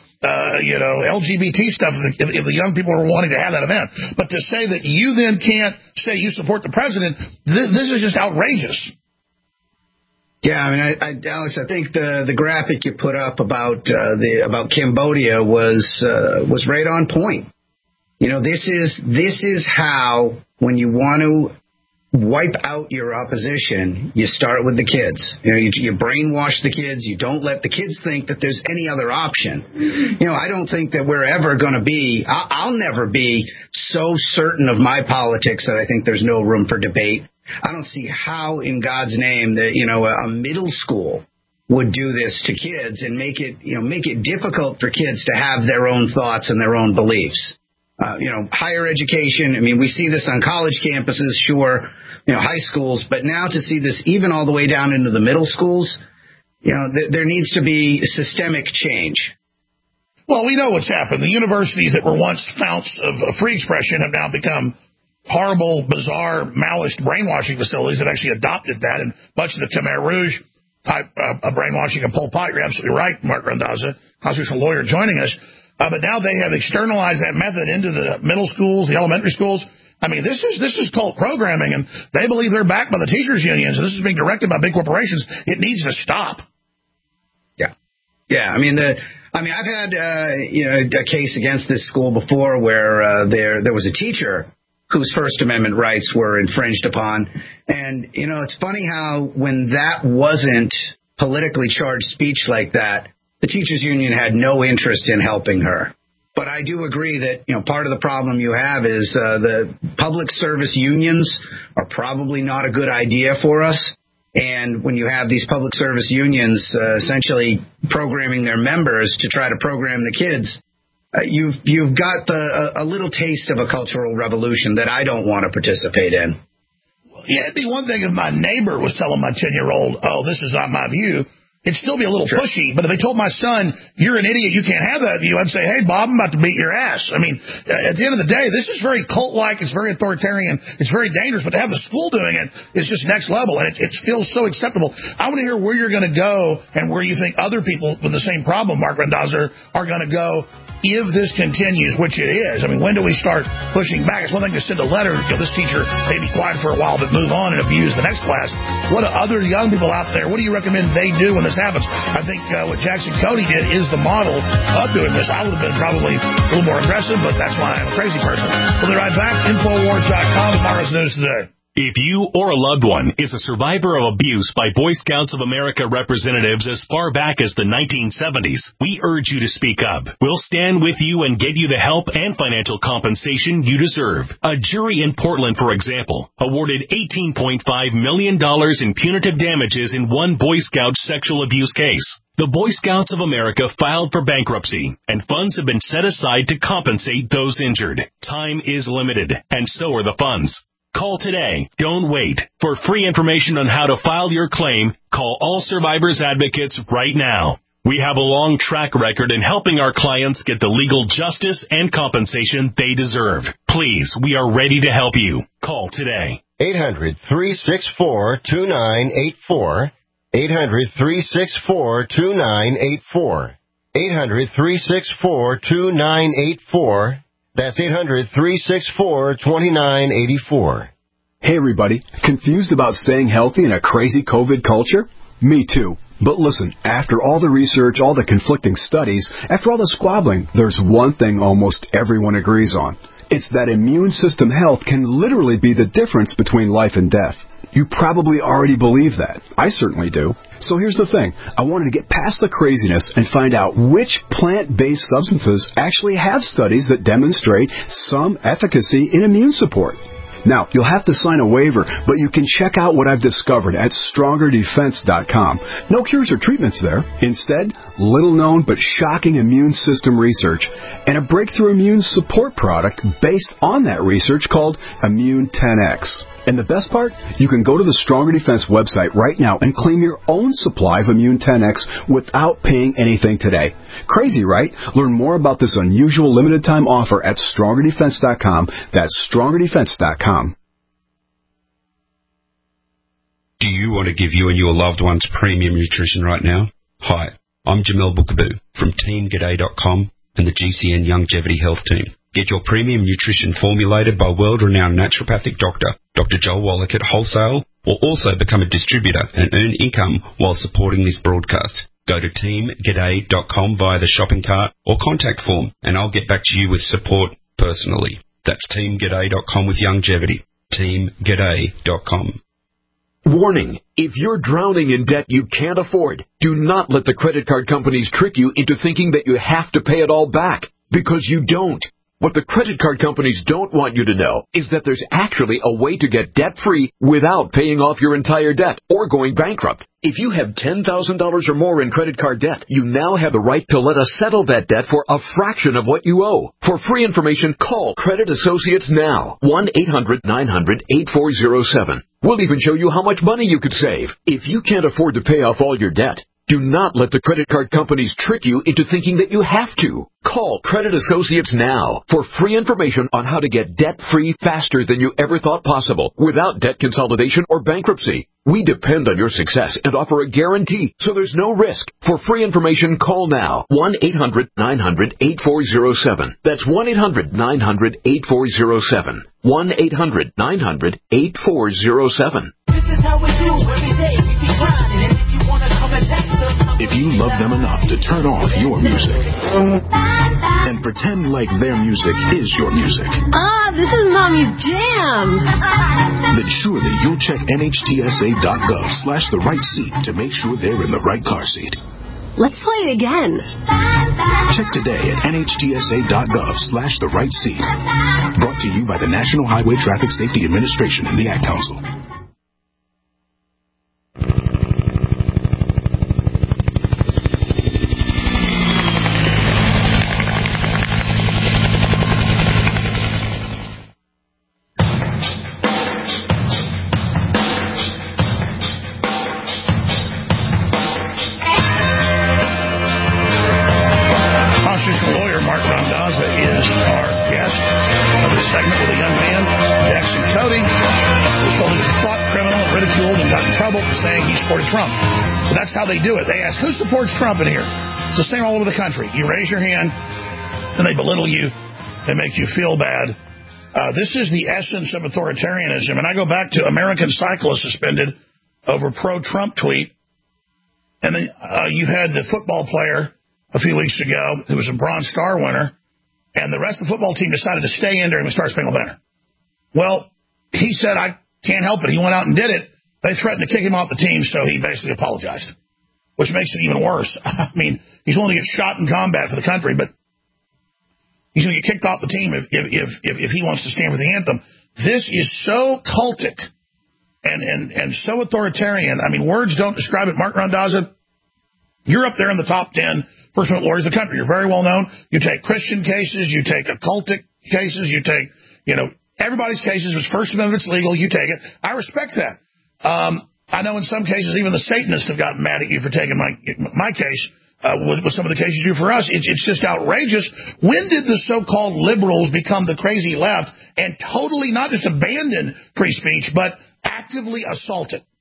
LGBT stuff if the young people are wanting to have that event. But to say that you then can't say you support the president, this is just outrageous. Yeah, I mean, Alex, I think the graphic you put up about Cambodia was right on point. You know, this is how, when you want to wipe out your opposition, you start with the kids. You know, you brainwash the kids. You don't let the kids think that there's any other option. You know, I don't think that we're ever going to be, I'll never be so certain of my politics that I think there's no room for debate. I don't see how in God's name that, you know, a middle school would do this to kids and make it difficult for kids to have their own thoughts and their own beliefs. Higher education, I mean, we see this on college campuses, sure, high schools, but now to see this even all the way down into the middle schools, there needs to be systemic change. Well, we know what's happened. The universities that were once founts of free expression have now become horrible, bizarre, Maoist brainwashing facilities that actually adopted that, and much of the Khmer Rouge type of brainwashing of Pol Pot. You're absolutely right, Mark Randazza, constitutional lawyer, joining us. But now they have externalized that method into the middle schools, the elementary schools. I mean, this is cult programming, and they believe they're backed by the teachers' unions, and this is being directed by big corporations. It needs to stop. Yeah. I mean, I've had a case against this school before where there was a teacher whose First Amendment rights were infringed upon, and it's funny how when that wasn't politically charged speech like that, the teachers' union had no interest in helping her. But I do agree that, part of the problem you have is the public service unions are probably not a good idea for us. And when you have these public service unions essentially programming their members to try to program the kids, you've got a little taste of a cultural revolution that I don't want to participate in. Yeah, it'd be one thing if my neighbor was telling my 10-year-old, oh, this is not my view. It'd still be a little pushy, but if they told my son, you're an idiot, you can't have that view, I'd say, hey, Bob, I'm about to beat your ass. I mean, at the end of the day, this is very cult-like, it's very authoritarian, it's very dangerous, but to have the school doing it is just next level, and it feels so acceptable. I want to hear where you're going to go and where you think other people with the same problem, Mark Randazza, are going to go if this continues, which it is. I mean, when do we start pushing back? It's one thing to send a letter, this teacher may be quiet for a while, but move on and abuse the next class. What do other young people out there, what do you recommend they do when this happens? I think what Jackson Cody did is the model of doing this. I would have been probably a little more aggressive, but that's why I'm a crazy person. We'll be right back. Infowars.com, tomorrow's news today. If you or a loved one is a survivor of abuse by Boy Scouts of America representatives as far back as the 1970s, we urge you to speak up. We'll stand with you and get you the help and financial compensation you deserve. A jury in Portland, for example, awarded $18.5 million in punitive damages in one Boy Scout sexual abuse case. The Boy Scouts of America filed for bankruptcy, and funds have been set aside to compensate those injured. Time is limited, and so are the funds. Call today. Don't wait. For free information on how to file your claim, call All Survivors Advocates right now. We have a long track record in helping our clients get the legal justice and compensation they deserve. Please, we are ready to help you. Call today. 800-364-2984. 800-364-2984. 800-364-2984. That's 800-364-2984. Hey everybody, confused about staying healthy in a crazy COVID culture? Me too. But listen, after all the research, all the conflicting studies, after all the squabbling, there's one thing almost everyone agrees on. It's that immune system health can literally be the difference between life and death. You probably already believe that. I certainly do. So here's the thing. I wanted to get past the craziness and find out which plant-based substances actually have studies that demonstrate some efficacy in immune support. Now, you'll have to sign a waiver, but you can check out what I've discovered at StrongerDefense.com. No cures or treatments there. Instead, little-known but shocking immune system research and a breakthrough immune support product based on that research called Immune 10X. And the best part? You can go to the Stronger Defense website right now and claim your own supply of Immune 10X without paying anything today. Crazy, right? Learn more about this unusual limited-time offer at StrongerDefense.com. That's StrongerDefense.com. Do you want to give you and your loved ones premium nutrition right now? Hi, I'm Jamel Bookaboo from TeamGaday.com and the GCN Longevity Health Team. Get your premium nutrition formulated by world-renowned naturopathic doctor, Dr. Joel Wallach at Wholesale, or also become a distributor and earn income while supporting this broadcast. Go to teamgaday.com via the shopping cart or contact form, and I'll get back to you with support personally. That's teamgaday.com with longevity. teamgaday.com. Warning, if you're drowning in debt you can't afford, do not let the credit card companies trick you into thinking that you have to pay it all back, because you don't. What the credit card companies don't want you to know is that there's actually a way to get debt-free without paying off your entire debt or going bankrupt. If you have $10,000 or more in credit card debt, you now have the right to let us settle that debt for a fraction of what you owe. For free information, call Credit Associates now. 1-800-900-8407. We'll even show you how much money you could save. If you can't afford to pay off all your debt, do not let the credit card companies trick you into thinking that you have to. Call Credit Associates now for free information on how to get debt-free faster than you ever thought possible without debt consolidation or bankruptcy. We depend on your success and offer a guarantee, so there's no risk. For free information, call now. 1-800-900-8407. That's 1-800-900-8407. 1-800-900-8407. This is how we do every day. We be grinding, and if you wanna come and test us, if you love them enough to turn off your music and pretend like their music is your music. This is Mommy's jam. Then surely you'll check NHTSA.gov/the right seat to make sure they're in the right car seat. Let's play it again. Check today at NHTSA.gov/the right seat. Brought to you by the National Highway Traffic Safety Administration and the Ad Council. Trump. So that's how they do it. They ask, who supports Trump in here? It's the same all over the country. You raise your hand, and they belittle you. They make you feel bad. This is the essence of authoritarianism. And I go back to American cyclists suspended over pro-Trump tweet. And then you had the football player a few weeks ago who was a Bronze Star winner, and the rest of the football team decided to stay in during the Star Spangled Banner. Well, he said, I can't help it. He went out and did it. They threatened to kick him off the team, so he basically apologized, which makes it even worse. I mean, he's willing to get shot in combat for the country, but he's going to get kicked off the team if he wants to stand for the anthem. This is so cultic and so authoritarian. I mean, words don't describe it. Mark Randazza, you're up there in the top 10 First Amendment lawyers of the country. You're very well known. You take Christian cases, you take occultic cases, you take, everybody's cases. If it's First Amendment, it's legal, you take it. I respect that. I know in some cases even the Satanists have gotten mad at you for taking my case with some of the cases you do for us. It's just outrageous. When did the so-called liberals become the crazy left and totally not just abandon free speech, but actively assault it?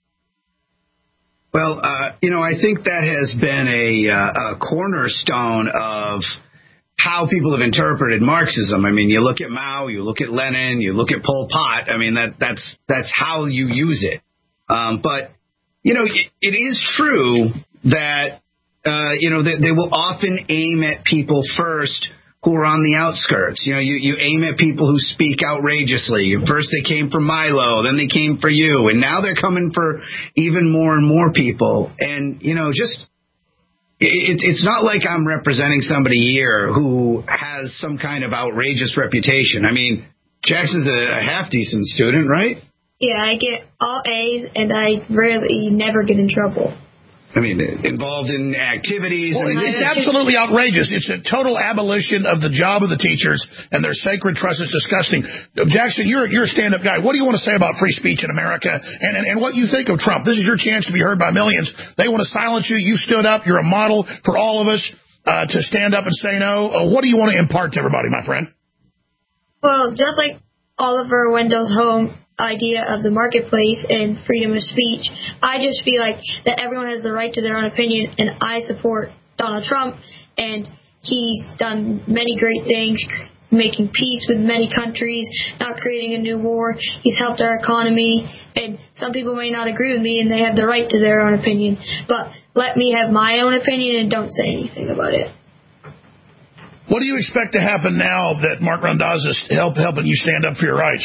Well, I think that has been a cornerstone of how people have interpreted Marxism. I mean, you look at Mao, you look at Lenin, you look at Pol Pot. I mean, that's how you use it. But, it is true that, they will often aim at people first who are on the outskirts. You know, you aim at people who speak outrageously. First they came for Milo, then they came for you, and now they're coming for even more and more people. And, you know, just it's not like I'm representing somebody here who has some kind of outrageous reputation. I mean, Jackson's a half-decent student, right? Yeah, I get all A's, and I never get in trouble. I mean, involved in activities. Well, it's absolutely outrageous. It's a total abolition of the job of the teachers and their sacred trust. It's disgusting. Jackson, you're a stand-up guy. What do you want to say about free speech in America and what you think of Trump? This is your chance to be heard by millions. They want to silence you. You stood up. You're a model for all of us to stand up and say no. What do you want to impart to everybody, my friend? Well, just like Oliver Wendell Holmes' idea of the marketplace and freedom of speech, I just feel like that everyone has the right to their own opinion, and I support Donald Trump, and he's done many great things, making peace with many countries, not creating a new war. He's helped our economy, and some people may not agree with me, and they have the right to their own opinion, but let me have my own opinion and don't say anything about it. What do you expect to happen now that Mark Randazza is helping you stand up for your rights?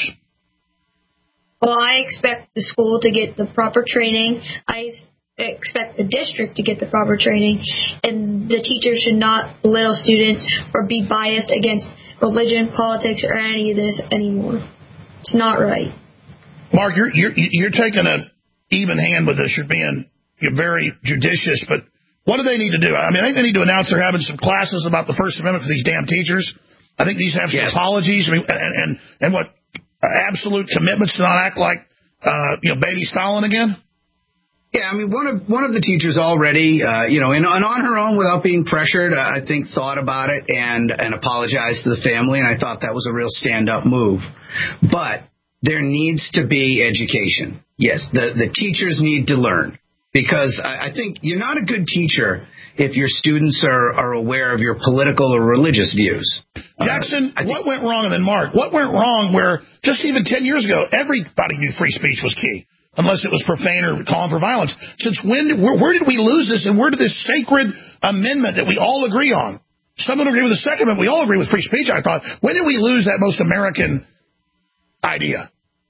Well, I expect the school to get the proper training. I expect the district to get the proper training. And the teachers should not belittle students or be biased against religion, politics, or any of this anymore. It's not right. Mark, you're taking an even hand with this. You're very judicious. But what do they need to do? I mean, I think they need to announce they're having some classes about the First Amendment for these damn teachers. I think these have some apologies. I mean, and what? Absolute commitments to not act like, baby Stalin again? Yeah, I mean, one of the teachers already, and on her own without being pressured, I think thought about it and apologized to the family, and I thought that was a real stand-up move. But there needs to be education. Yes, the teachers need to learn, because I think you're not a good teacher if your students are aware of your political or religious views. Jackson, what went wrong? And then Mark, what went wrong where just even 10 years ago, everybody knew free speech was key, unless it was profane or calling for violence? Since when, where did we lose this, and where did this sacred amendment that we all agree on? Some would agree with the Second Amendment. We all agree with free speech, I thought. When did we lose that most American idea?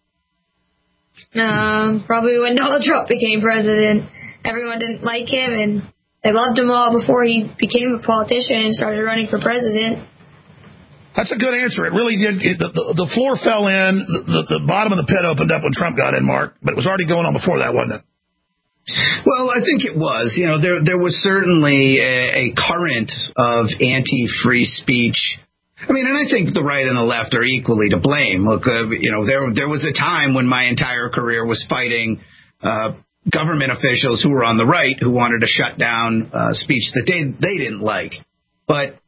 Probably when Donald Trump became president. Everyone didn't like him, and they loved him all before he became a politician and started running for president. That's a good answer. It really did. The floor fell in. The bottom of the pit opened up when Trump got in, Mark. But it was already going on before that, wasn't it? Well, I think it was. You know, there was certainly a current of anti-free speech. I mean, and I think the right and the left are equally to blame. Look, there was a time when my entire career was fighting government officials who were on the right who wanted to shut down speech that they didn't like. But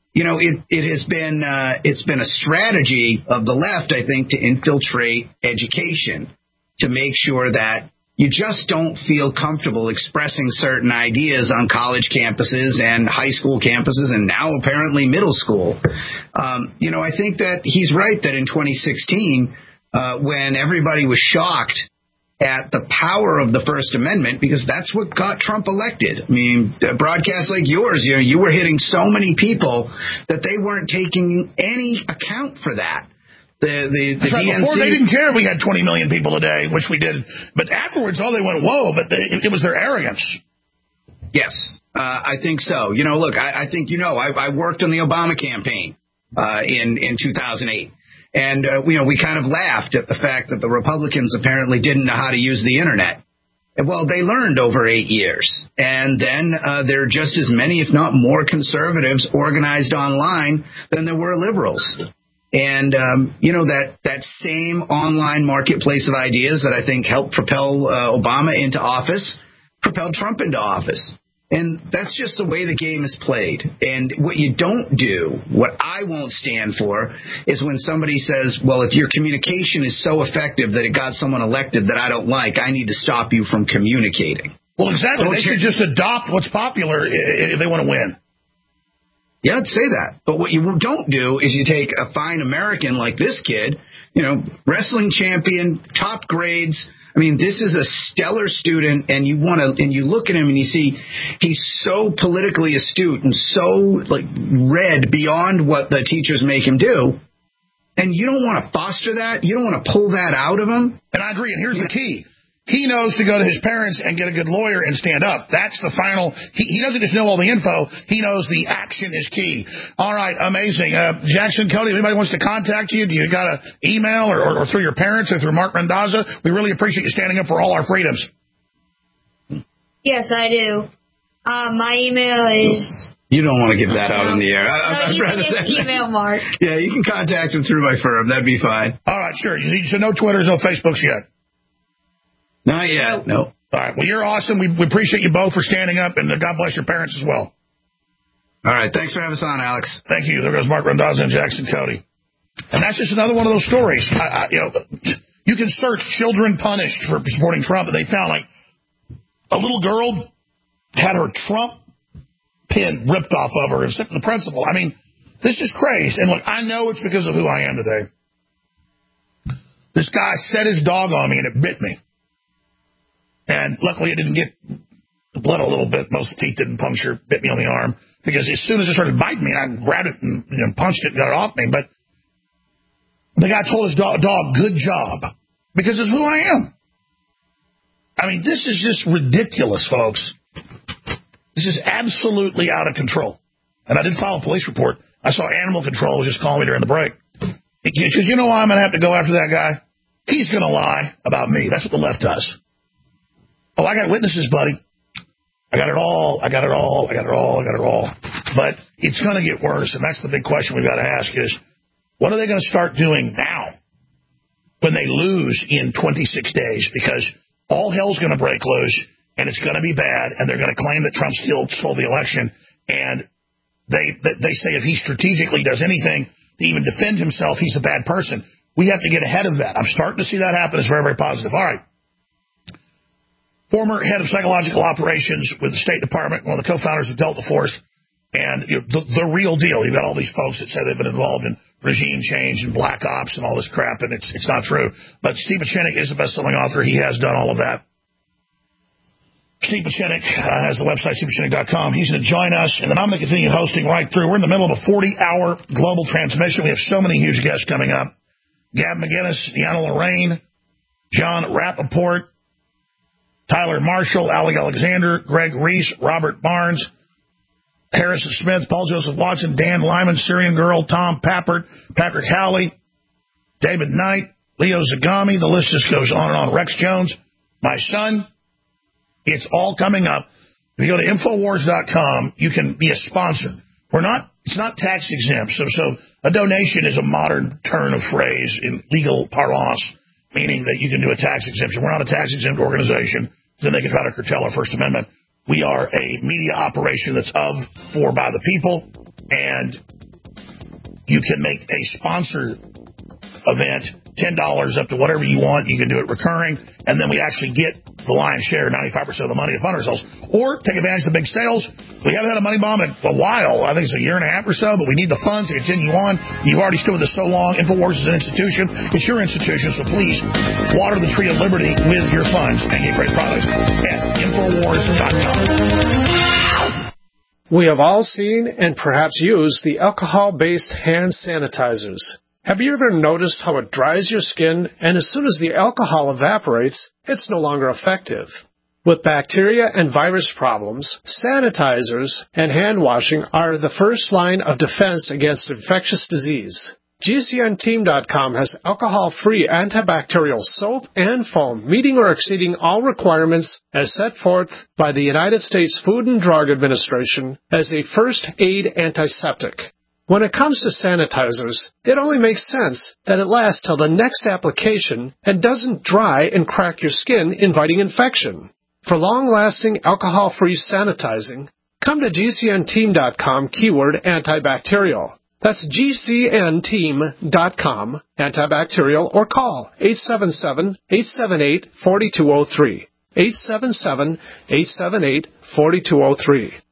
it's been a strategy of the left, I think, to infiltrate education, to make sure that you just don't feel comfortable expressing certain ideas on college campuses and high school campuses and now apparently middle school. I think that he's right that in 2016, when everybody was shocked at the power of the First Amendment, because that's what got Trump elected. I mean, broadcasts like yours, you were hitting so many people that they weren't taking any account for that. The DNC, before they didn't care if we had 20 million people a day, which we did. But afterwards, they went, whoa, but it was their arrogance. Yes, I think so. Look, I think, I worked on the Obama campaign in 2008. And, we kind of laughed at the fact that the Republicans apparently didn't know how to use the Internet. Well, they learned over 8 years. And then there are just as many, if not more, conservatives organized online than there were liberals. And, that same online marketplace of ideas that I think helped propel Obama into office, propelled Trump into office. And that's just the way the game is played. And what you don't do, what I won't stand for, is when somebody says, well, if your communication is so effective that it got someone elected that I don't like, I need to stop you from communicating. Well, exactly. They should just adopt what's popular if they want to win. Yeah, I'd say that. But what you don't do is you take a fine American like this kid, wrestling champion, top grades. I mean, this is a stellar student, and you look at him and you see he's so politically astute and so read beyond what the teachers make him do. And you don't want to foster that. You don't want to pull that out of him. And I agree. And here's the key. He knows to go to his parents and get a good lawyer and stand up. That's the final. He doesn't just know all the info. He knows the action is key. All right, amazing. Jackson, Cody, if anybody wants to contact you, do you got an email or through your parents or through Mark Randazza? We really appreciate you standing up for all our freedoms. Yes, I do. My email is... You don't want to give that out in the air. You can email Mark. Yeah, you can contact him through my firm. That'd be fine. All right, sure. So no Twitters, no Facebooks yet? Not yet, no. All right, well, you're awesome. We appreciate you both for standing up, and God bless your parents as well. All right, thanks for having us on, Alex. Thank you. There goes Mark Randazza and Jackson Cody. And that's just another one of those stories. You can search children punished for supporting Trump, and they found a little girl had her Trump pin ripped off of her, except the principal. I mean, this is crazy. And look, I know it's because of who I am today. This guy set his dog on me, and it bit me. And luckily, it didn't get blood a little bit. Most teeth didn't puncture, bit me on the arm. Because as soon as it started biting me, I grabbed it and punched it and got it off me. But the guy told his dog, good job. Because it's who I am. I mean, this is just ridiculous, folks. This is absolutely out of control. And I did file a police report. I saw Animal Control was just calling me during the break. Because you know why I'm going to have to go after that guy? He's going to lie about me. That's what the left does. Oh, I got witnesses, buddy. I got it all. But it's going to get worse, and that's the big question we've got to ask is, what are they going to start doing now when they lose in 26 days? Because all hell's going to break loose, and it's going to be bad, and they're going to claim that Trump still stole the election, and they say if he strategically does anything to even defend himself, he's a bad person. We have to get ahead of that. I'm starting to see that happen. It's very, very positive. All right. Former head of psychological operations with the State Department, one of the co-founders of Delta Force, and the real deal. You've got all these folks that say they've been involved in regime change and black ops and all this crap, and it's not true. But Steve Pieczenik is the best-selling author. He has done all of that. Steve Pieczenik has the website, stevepieczenik.com. He's going to join us, and then I'm going to continue hosting right through. We're in the middle of a 40-hour global transmission. We have so many huge guests coming up. Gab McGinnis, Deanna Lorraine, John Rappaport, Tyler Marshall, Alec Alexander, Greg Reese, Robert Barnes, Harrison Smith, Paul Joseph Watson, Dan Lyman, Syrian Girl, Tom Pappert, Patrick Howley, David Knight, Leo Zagami. The list just goes on and on. Rex Jones, my son. It's all coming up. If you go to Infowars.com, you can be a sponsor. It's not tax exempt. So a donation is a modern turn of phrase in legal parlance, meaning that you can do a tax exemption. We're not a tax exempt organization. Then they can try to curtail our First Amendment. We are a media operation that's for, by the people, and you can make a sponsor event $10 up to whatever you want. You can do it recurring, and then we actually get the lion's share, 95% of the money to fund ourselves. Or take advantage of the big sales. We haven't had a money bomb in a while. I think it's a year and a half or so, but we need the funds to continue on. You've already stood with us so long. InfoWars is an institution. It's your institution, so please water the tree of liberty with your funds and get great products at Infowars.com. We have all seen and perhaps used the alcohol-based hand sanitizers. Have you ever noticed how it dries your skin, and as soon as the alcohol evaporates, it's no longer effective? With bacteria and virus problems, sanitizers and hand washing are the first line of defense against infectious disease. GCNteam.com has alcohol-free antibacterial soap and foam, meeting or exceeding all requirements as set forth by the United States Food and Drug Administration as a first aid antiseptic. When it comes to sanitizers, it only makes sense that it lasts till the next application and doesn't dry and crack your skin, inviting infection. For long-lasting alcohol-free sanitizing, come to GCNteam.com keyword antibacterial. That's GCNteam.com antibacterial, or call 877-878-4203. 877-878-4203.